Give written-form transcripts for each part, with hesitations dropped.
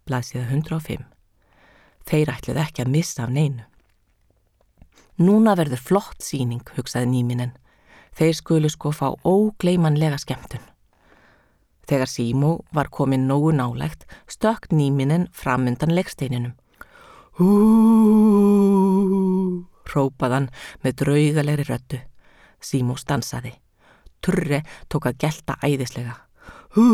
blaðsíða 105. Þeir ætluðu ekki að missa af neinu. Núna verður flott sýning, hugsaði Níminen. Þeir skulu sko fá ógleymanlega skemmtun. Þegar Símó var komin nógu nálægt, stökk Níminen fram undan legsteininum. Hú, hrópaði hann með draugalegri röddu. Símó stansaði. Turre tók að gelta æðislega. Hú,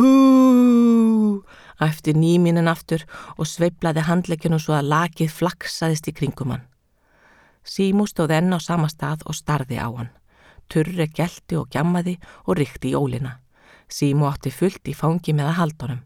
æpti Níminen aftur og sveiflaði handlegginu svo að lakið flaksaðist í kringum hann. Símó stóð enn á sama stað og starði á hann. Turre gelti og gjammaði og rykti í ólina. Símó átti fullt í fangi með að halda honum.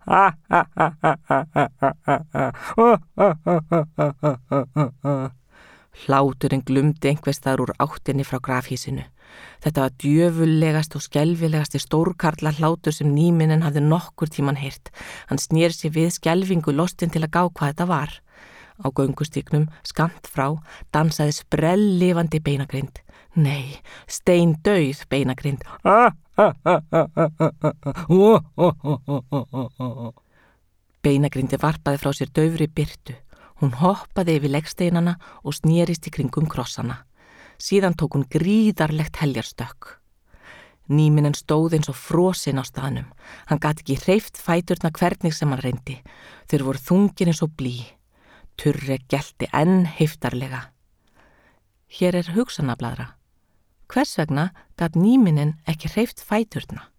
Hláturinn glumdi einhvers þar úr áttinni frá grafhýsinu. Þetta var djöfullegast og skelfilegasti stórkarla hlátur sem Níminen hafði nokkur tíman heyrt. Hann snér sig við skelfingu lostinn til að gá hvað þetta var. Á göngustíknum, skammt frá, dansaði sprelllifandi beinagrind. Nei, steindauð beinagrind. Beinagrindi varpaði frá sér daufri birtu. Hún hoppaði yfir legsteinana og snérist í kringum krossana. Síðan tók hún gríðarlegt heljarstökk. Níminen stóð eins og frosinn á staðnum. Hann gat ekki hreyft fæturna hvernig sem hann reyndi. Þeir voru þungir eins og blý. Turre gelti enn heiftarlega. Hér hugsanablaðra. Hvers vegna gat Níminen ekki hreyft fæturna?